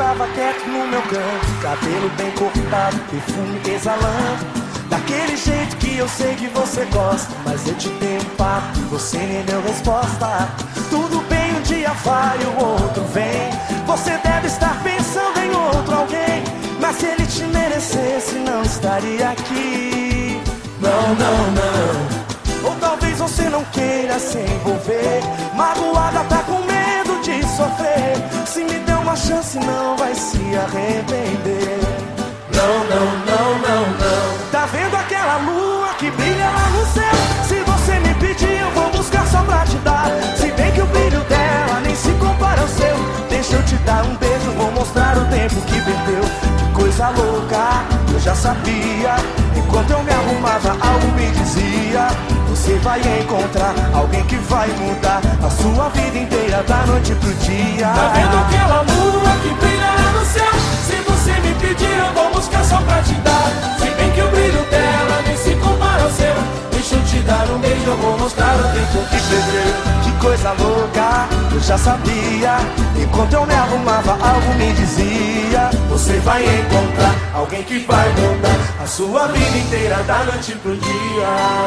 tava quieto no meu canto, cabelo bem cortado, perfume exalando. Daquele jeito que eu sei que você gosta, mas eu te dei um papo e você nem deu resposta. Tudo bem, um dia vai, o outro vem. Você deve estar pensando em outro alguém, mas se ele te merecesse não estaria aqui. Não, não, não. Ou talvez você não queira se envolver, magoada, tá com medo de sofrer. Se me der uma chance não vai se arrepender. Não, não, não, não, não. Tá vendo aquela lua que brilha lá no céu? Se você me pedir eu vou buscar só pra te dar. Se bem que o brilho dela nem se compara ao seu. Deixa eu te dar um beijo, vou mostrar o tempo que perdeu. Que coisa louca, eu já sabia. Enquanto eu me arrumava algo me dizia: você vai encontrar alguém que vai mudar a sua vida inteira da noite pro dia. Tá vendo aquela lua que brilha lá no céu? Se você me pedir eu vou buscar só pra te dar. Se bem que o brilho dela nem se compara ao seu. Deixa eu te dar um beijo, eu vou mostrar o tempo que perdeu. Que coisa louca, eu já sabia. Enquanto eu me arrumava algo me dizia: você vai encontrar alguém que vai mudar a sua vida inteira da noite pro dia.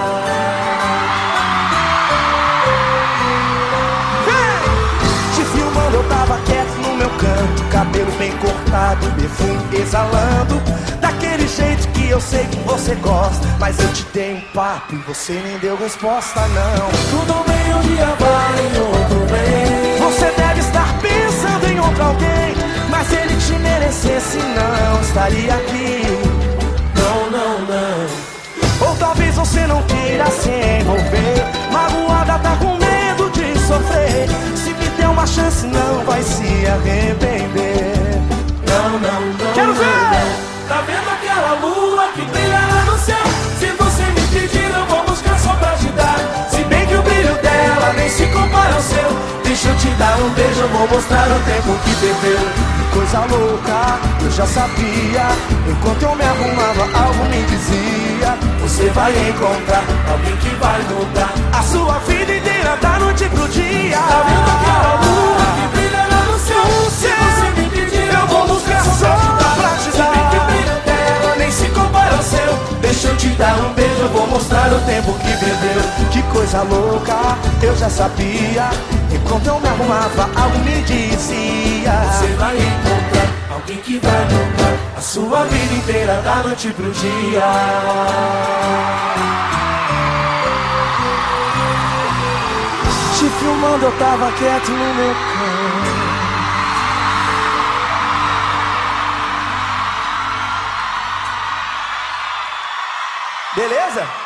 Te filmando eu tava quieto no meu canto, cabelo bem cortado, perfume exalando. Daquele jeito que eu sei que você gosta, mas eu te dei um papo e você nem deu resposta não. Tudo bem, um dia vai, outro vem. Você deve estar pensando em outro alguém, mas se ele te merecesse não estaria aqui. Não, não, não. Ou talvez você não queira se envolver, magoada, tá com medo de sofrer. Se me der uma chance não vai se arrepender. Não, não, não. Quero ver! Não. Tá vendo aquela lua que brilha lá no céu? Se você me pedir eu vou buscar só pra te dar. Se bem que o brilho dela nem se compara ao seu. Deixa eu te dar um beijo, eu vou mostrar o tempo que perdeu. Que coisa louca, eu já sabia. Enquanto eu me arrumava algo me dizia: você vai encontrar alguém que vai mudar a sua vida inteira da noite pro dia. Tá vendo aquela lua que brilha lá no céu? Se você me pedir eu vou buscar só pra te dar. Se bem que o brilho dela nem se compara ao seu. Deixa eu te dar um beijo, eu vou mostrar o tempo que perdeu. Que coisa louca, eu já sabia. Enquanto eu me arrumava algo me dizia: você vai encontrar alguém que vai mudar a sua vida inteira da noite pro dia. Te filmando eu tava quieto no meu canto. Beleza?